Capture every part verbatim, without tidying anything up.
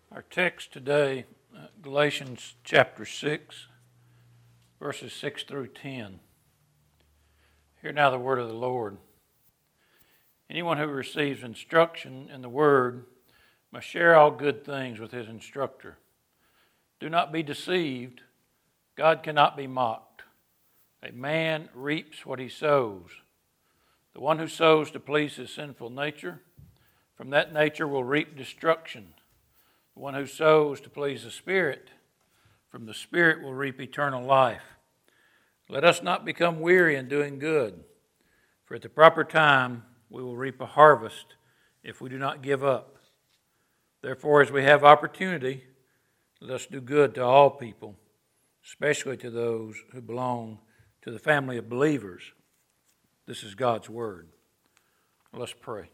Our text today, uh, Galatians chapter six, verses six through ten. Hear now the word of the Lord. Anyone who receives instruction in the word must share all good things with his instructor. Do not be deceived. God cannot be mocked. A man reaps what he sows. The one who sows to please his sinful nature, from that nature will reap destruction. The one who sows to please the Spirit, from the Spirit will reap eternal life. Let us not become weary in doing good, for at the proper time we will reap a harvest if we do not give up. Therefore, as we have opportunity, let us do good to all people, especially to those who belong to the family of believers. This is God's word. Let's pray.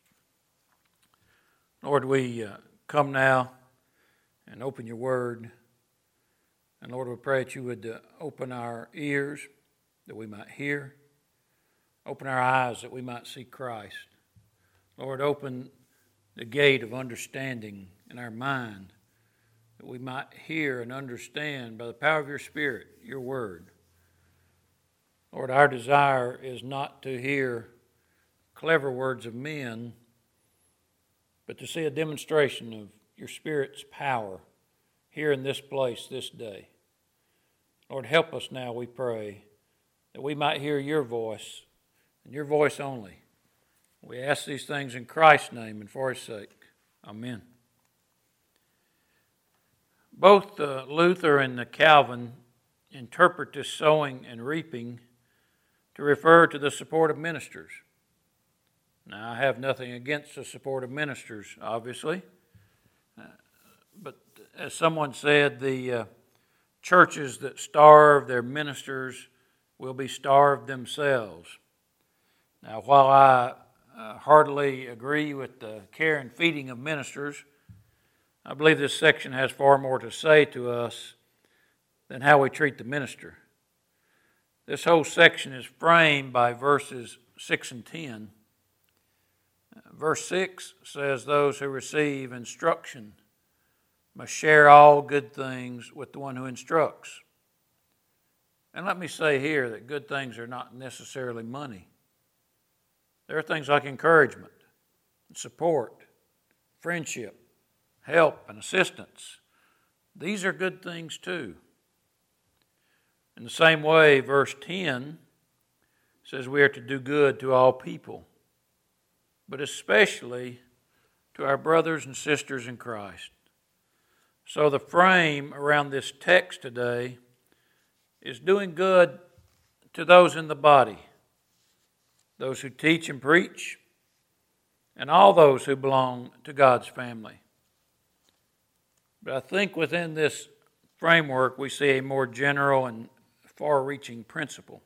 Lord, we uh, come now and open your word. And Lord, we pray that you would uh, open our ears that we might hear. Open our eyes that we might see Christ. Lord, open the gate of understanding in our mind that we might hear and understand by the power of your Spirit, your word. Lord, our desire is not to hear clever words of men, but to see a demonstration of your Spirit's power here in this place this day. Lord, help us now, we pray, that we might hear your voice and your voice only. We ask these things in Christ's name and for his sake. Amen. Both uh, Luther and the Calvin interpret this sowing and reaping to refer to the support of ministers. Now, I have nothing against the support of ministers, obviously. Uh, but as someone said, the uh, churches that starve their ministers will be starved themselves. Now, while I uh, heartily agree with the care and feeding of ministers, I believe this section has far more to say to us than how we treat the minister. This whole section is framed by verses six and ten. Verse six says, those who receive instruction must share all good things with the one who instructs. And let me say here that good things are not necessarily money. There are things like encouragement, support, friendship, help, and assistance. These are good things too. In the same way, verse ten says we are to do good to all people, but especially to our brothers and sisters in Christ. So the frame around this text today is doing good to those in the body, those who teach and preach, and all those who belong to God's family. But I think within this framework we see a more general and far-reaching principle.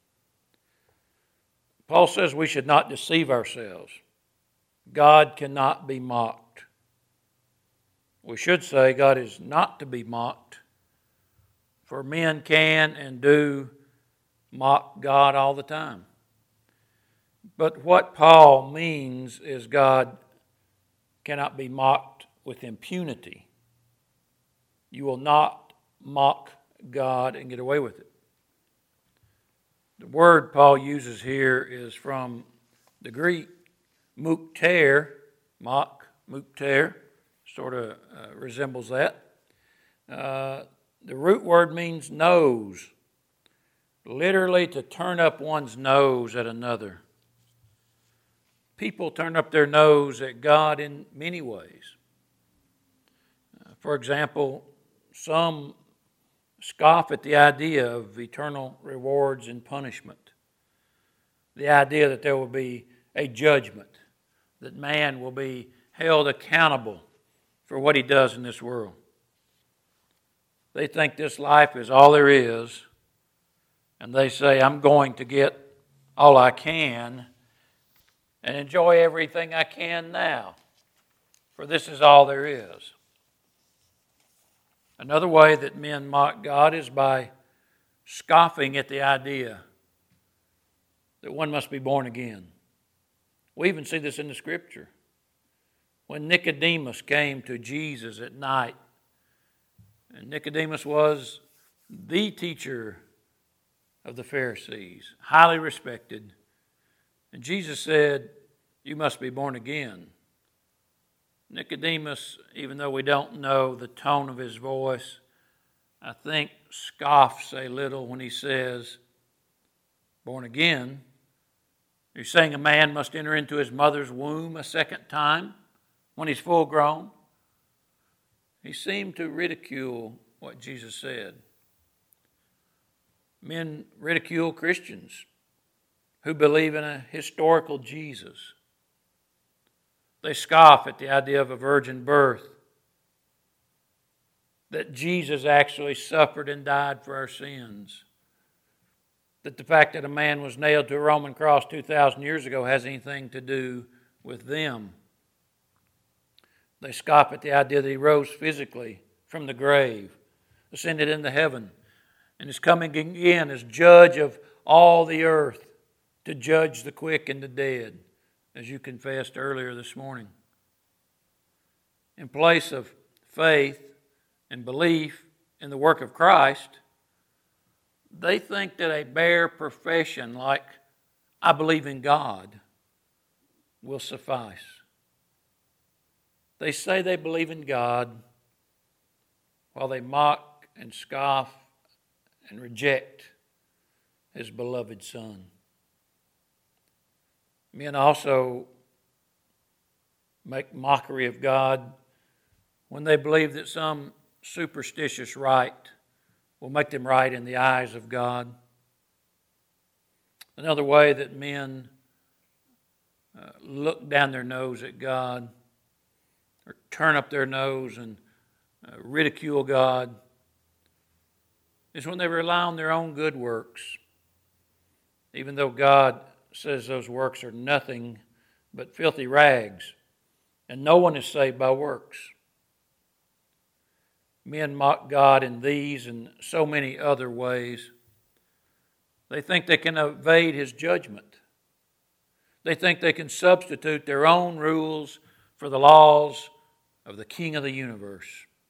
Paul says we should not deceive ourselves. God cannot be mocked. We should say God is not to be mocked, for men can and do mock God all the time. But what Paul means is God cannot be mocked with impunity. You will not mock God and get away with it. The word Paul uses here is from the Greek mukter, mock, mukter, sort of uh, resembles that. Uh, the root word means nose, literally to turn up one's nose at another. People turn up their nose at God in many ways. Uh, for example, some scoff at the idea of eternal rewards and punishment. The idea that there will be a judgment, that man will be held accountable for what he does in this world. They think this life is all there is, and they say, I'm going to get all I can and enjoy everything I can now, for this is all there is. Another way that men mock God is by scoffing at the idea that one must be born again. We even see this in the Scripture. when Nicodemus came to Jesus at night. And Nicodemus was the teacher of the Pharisees, highly respected. And Jesus said, "You must be born again." Nicodemus, even though we don't know the tone of his voice, I think scoffs a little when he says, "Born again? You're saying a man must enter into his mother's womb a second time when he's full grown?" He seemed to ridicule what Jesus said. Men ridicule Christians who believe in a historical Jesus. They scoff at the idea of a virgin birth, that Jesus actually suffered and died for our sins, that the fact that a man was nailed to a Roman cross two thousand years ago has anything to do with them. They scoff at the idea that he rose physically from the grave, ascended into heaven, and is coming again as judge of all the earth to judge the quick and the dead, as you confessed earlier this morning. In place of faith and belief in the work of Christ, they think that a bare profession like, "I believe in God," will suffice. They say they believe in God while they mock and scoff and reject His beloved Son. Men also make mockery of God when they believe that some superstitious rite will make them right in the eyes of God. Another way that men uh, look down their nose at God or turn up their nose and uh, ridicule God is when they rely on their own good works, even though God says those works are nothing but filthy rags, and no one is saved by works. Men mock God in these and so many other ways. They think they can evade His judgment. They think they can substitute their own rules for the laws of the King of the universe.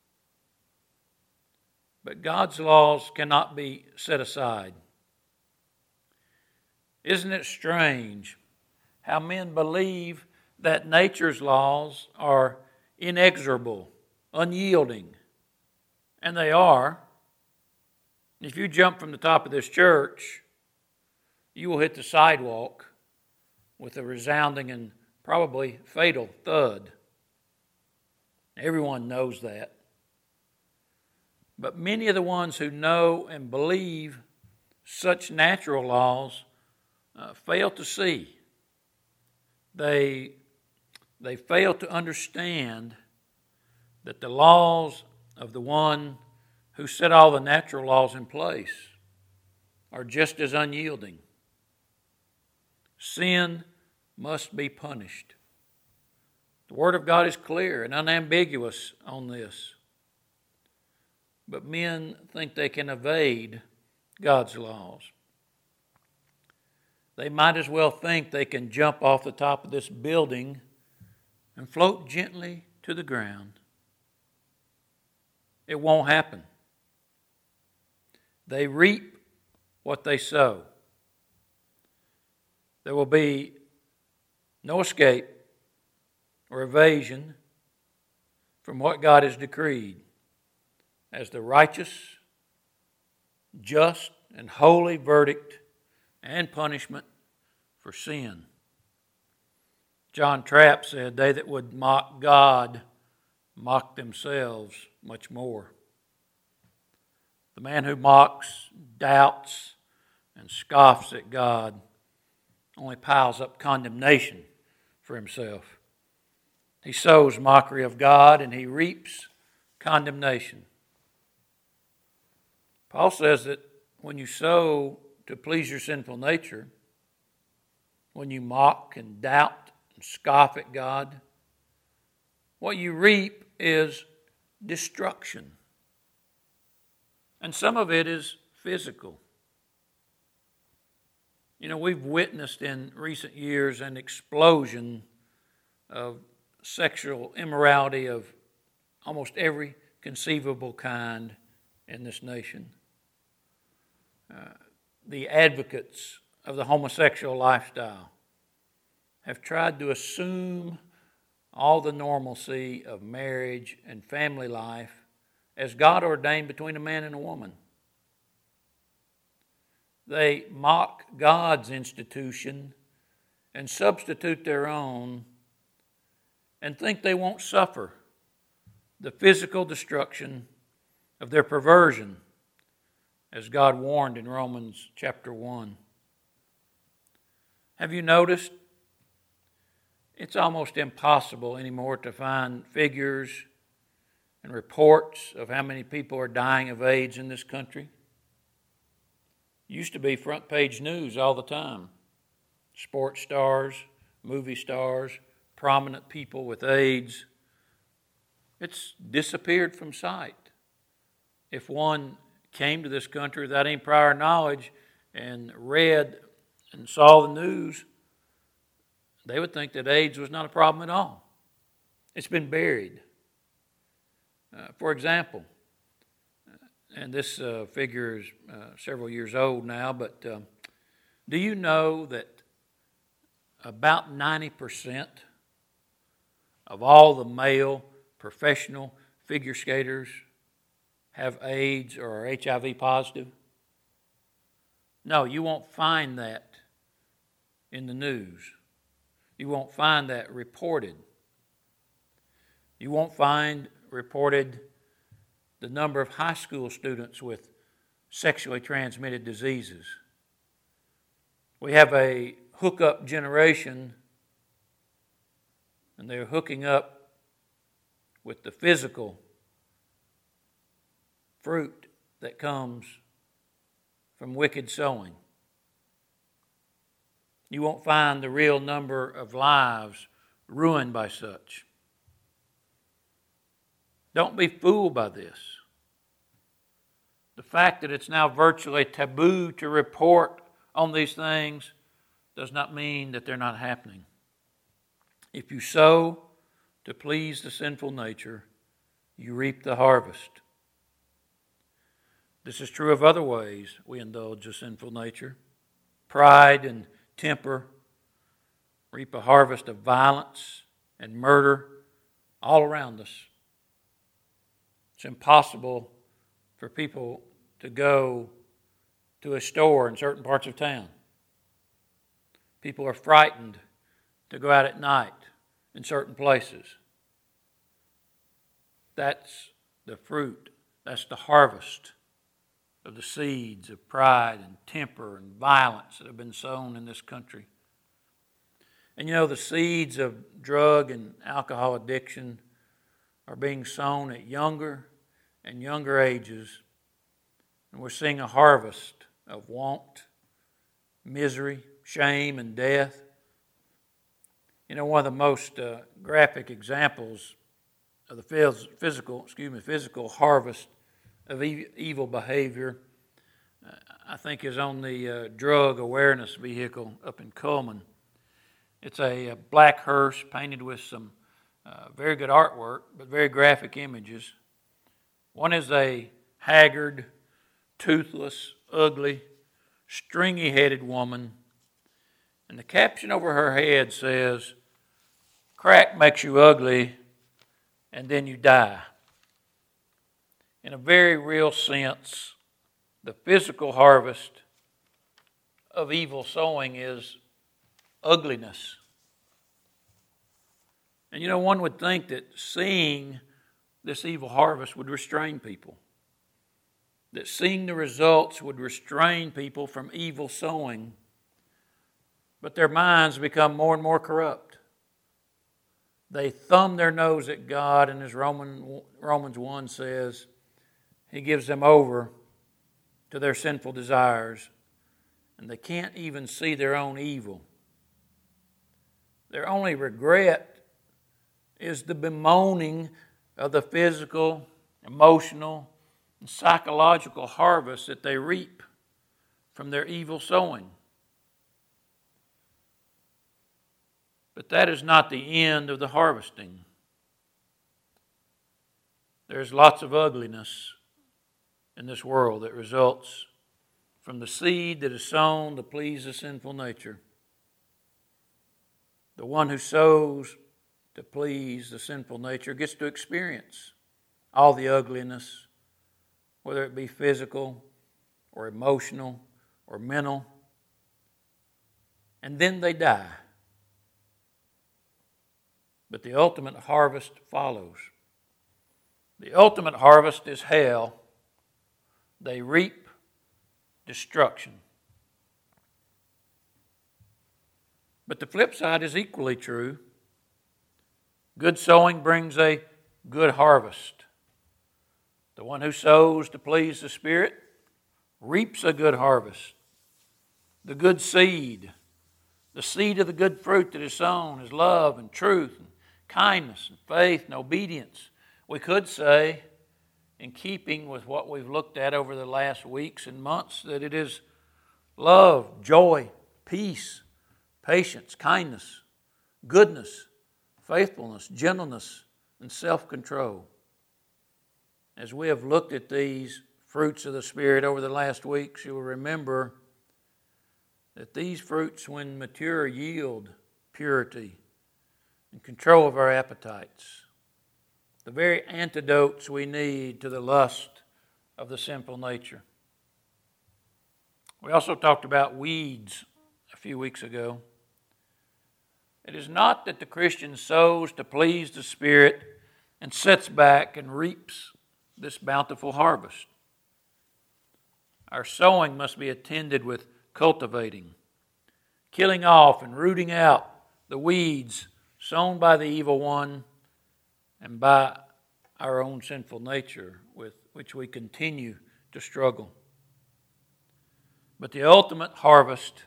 But God's laws cannot be set aside. Isn't it strange how men believe that nature's laws are inexorable, unyielding? And they are. If you jump from the top of this church, you will hit the sidewalk with a resounding and probably fatal thud. Everyone knows that. But many of the ones who know and believe such natural laws uh, fail to see. They, they fail to understand that the laws of the one who set all the natural laws in place are just as unyielding. Sin must be punished. The Word of God is clear and unambiguous on this. But men think they can evade God's laws. They might as well think they can jump off the top of this building and float gently to the ground. It won't happen. They reap what they sow. There will be no escape or evasion from what God has decreed as the righteous, just, and holy verdict and punishment for sin. John Trapp said, "They that would mock God mock themselves much more." The man who mocks, doubts, and scoffs at God only piles up condemnation for himself. He sows mockery of God and he reaps condemnation. Paul says that when you sow to please your sinful nature, when you mock and doubt and scoff at God, what you reap is destruction. And some of it is physical. You know, we've witnessed in recent years an explosion of sexual immorality of almost every conceivable kind in this nation. Uh, the advocates of the homosexual lifestyle have tried to assume all the normalcy of marriage and family life as God ordained between a man and a woman. They mock God's institution and substitute their own and think they won't suffer the physical destruction of their perversion, as God warned in Romans chapter one. Have you noticed? It's almost impossible anymore to find figures and reports of how many people are dying of AIDS in this country. It used to be front page news all the time. Sports stars, movie stars, prominent people with AIDS. It's disappeared from sight. If one came to this country without any prior knowledge and read and saw the news, they would think that AIDS was not a problem at all. It's been buried. Uh, for example, and this uh, figure is uh, several years old now, but uh, do you know that about ninety percent of all the male professional figure skaters have AIDS or are H I V positive? No, you won't find that in the news. You won't find that reported. You won't find reported the number of high school students with sexually transmitted diseases. We have a hookup generation, and they're hooking up with the physical fruit that comes from wicked sowing. You won't find the real number of lives ruined by such. Don't be fooled by this. The fact that it's now virtually taboo to report on these things does not mean that they're not happening. If you sow to please the sinful nature, you reap the harvest. This is true of other ways we indulge the sinful nature. Pride and temper reap a harvest of violence and murder all around us. It's impossible for people to go to a store in certain parts of town. People are frightened to go out at night in certain places. That's the fruit, that's the harvest of the seeds of pride and temper and violence that have been sown in this country. And you know, the seeds of drug and alcohol addiction are being sown at younger and younger ages, and we're seeing a harvest of want, misery, shame, and death. You know, one of the most uh, graphic examples of the physical, excuse me, physical harvest of e- evil behavior, uh, I think, is on the uh, drug awareness vehicle up in Cullman. It's a, a black hearse painted with some uh, very good artwork, but very graphic images. One is a haggard, toothless, ugly, stringy-headed woman, and the caption over her head says, "Crack makes you ugly, and then you die." In a very real sense, the physical harvest of evil sowing is ugliness. And you know, one would think that seeing this evil harvest would restrain people, that seeing the results would restrain people from evil sowing, but their minds become more and more corrupt. They thumb their nose at God, and as Roman, Romans one says, He gives them over to their sinful desires, and they can't even see their own evil. Their only regret is the bemoaning of the physical, emotional, and psychological harvest that they reap from their evil sowing. But that is not the end of the harvesting. There's lots of ugliness in this world that results from the seed that is sown to please the sinful nature. The one who sows to please the sinful nature gets to experience all the ugliness, whether it be physical or emotional or mental, and then they die. But the ultimate harvest follows. The ultimate harvest is hell. They reap destruction. But the flip side is equally true. Good sowing brings a good harvest. The one who sows to please the Spirit reaps a good harvest. The good seed, the seed of the good fruit that is sown is love and truth and kindness and faith and obedience. We could say, in keeping with what we've looked at over the last weeks and months, that it is love, joy, peace, patience, kindness, goodness, faithfulness, gentleness, and self-control. As we have looked at these fruits of the Spirit over the last weeks, you will remember that these fruits, when mature, yield purity and control of our appetites, the very antidotes we need to the lust of the sinful nature. We also talked about weeds a few weeks ago. It is not that the Christian sows to please the Spirit and sits back and reaps this bountiful harvest. Our sowing must be attended with cultivating, killing off and rooting out the weeds sown by the evil one and by our own sinful nature with which we continue to struggle. But the ultimate harvest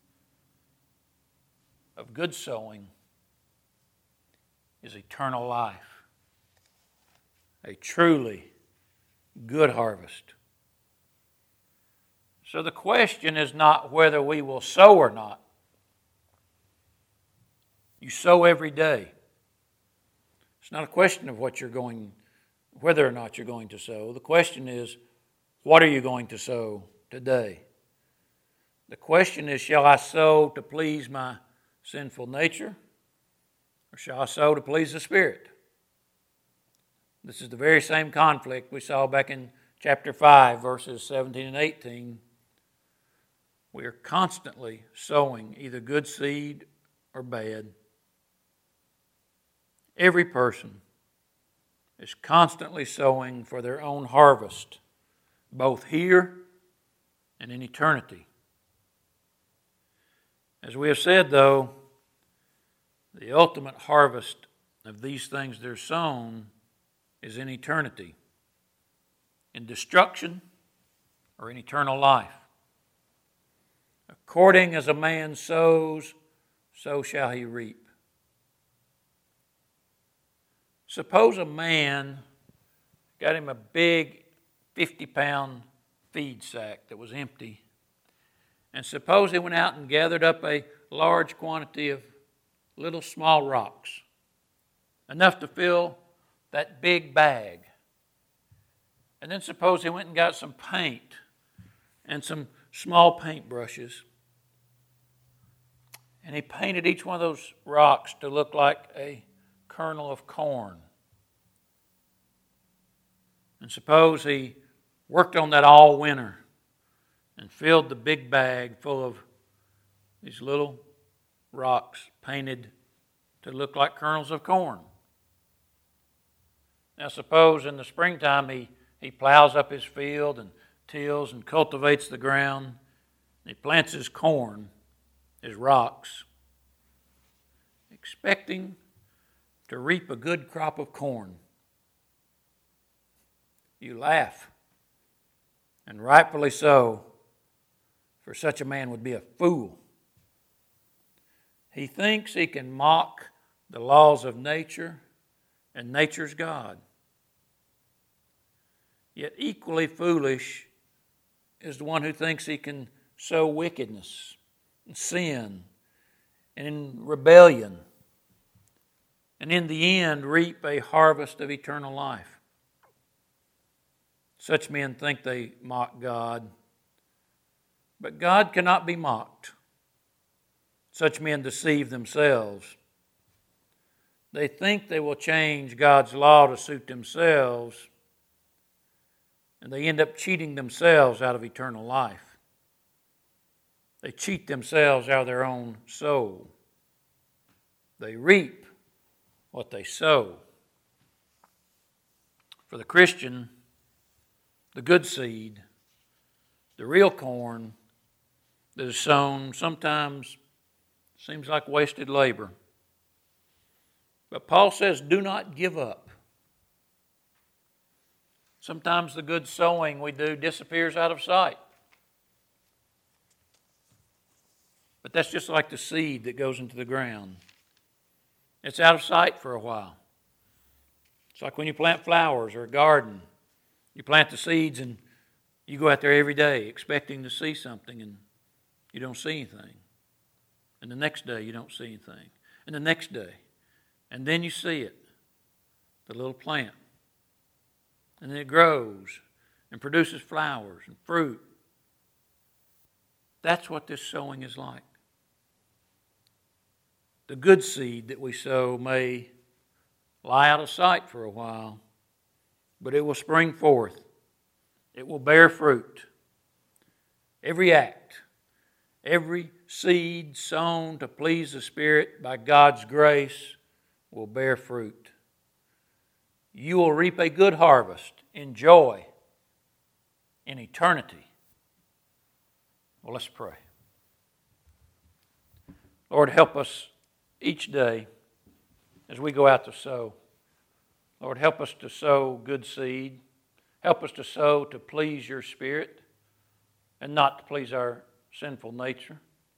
of good sowing is eternal life, a truly good harvest. So the question is not whether we will sow or not. You sow every day. It's not a question of what you're going, whether or not you're going to sow. The question is, what are you going to sow today? The question is, shall I sow to please my sinful nature, or shall I sow to please the Spirit? This is the very same conflict we saw back in chapter five, verses seventeen and eighteen. We are constantly sowing either good seed or bad. Every person is constantly sowing for their own harvest, both here and in eternity. As we have said, though, the ultimate harvest of these things that are sown is in eternity, in destruction or in eternal life. According as a man sows, so shall he reap. Suppose a man got him a big fifty-pound feed sack that was empty, and suppose he went out and gathered up a large quantity of little small rocks, enough to fill that big bag. And then suppose he went and got some paint and some small paint brushes, and he painted each one of those rocks to look like a kernel of corn. And suppose he worked on that all winter and filled the big bag full of these little rocks painted to look like kernels of corn. Now suppose in the springtime he, he plows up his field and tills and cultivates the ground. And he plants his corn, his rocks, expecting to reap a good crop of corn. You laugh, and rightfully so, for such a man would be a fool. He thinks he can mock the laws of nature and nature's God. Yet equally foolish is the one who thinks he can sow wickedness and sin and in rebellion and in the end reap a harvest of eternal life. Such men think they mock God, but God cannot be mocked. Such men deceive themselves. They think they will change God's law to suit themselves, and they end up cheating themselves out of eternal life. They cheat themselves out of their own soul. They reap what they sow. For the Christian, the good seed, the real corn that is sown sometimes seems like wasted labor. But Paul says, do not give up. Sometimes the good sowing we do disappears out of sight. But that's just like the seed that goes into the ground. It's out of sight for a while. It's like when you plant flowers or a garden. You plant the seeds and you go out there every day expecting to see something and you don't see anything. And the next day you don't see anything. And the next day. And then you see it, the little plant. And then it grows and produces flowers and fruit. That's what this sowing is like. The good seed that we sow may lie out of sight for a while, but it will spring forth. It will bear fruit. Every act, every seed sown to please the Spirit by God's grace will bear fruit. You will reap a good harvest in joy, in eternity. Well, let's pray. Lord, help us each day as we go out to sow. Lord, help us to sow good seed. Help us to sow to please your Spirit and not to please our sinful nature.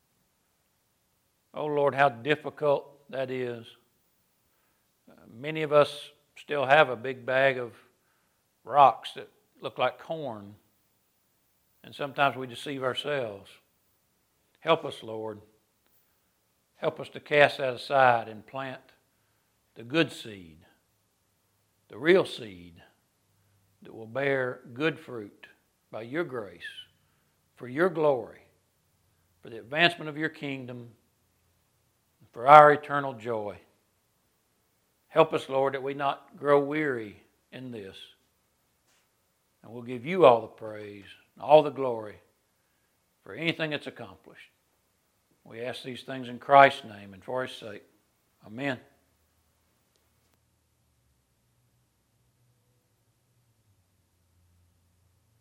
Oh, Lord, how difficult that is. Uh, many of us still have a big bag of rocks that look like corn, and sometimes we deceive ourselves. Help us, Lord. Help us to cast that aside and plant the good seed, the real seed that will bear good fruit by your grace, for your glory, for the advancement of your kingdom, for our eternal joy. Help us, Lord, that we not grow weary in this. And we'll give you all the praise, all the glory for anything that's accomplished. We ask these things in Christ's name and for his sake. Amen.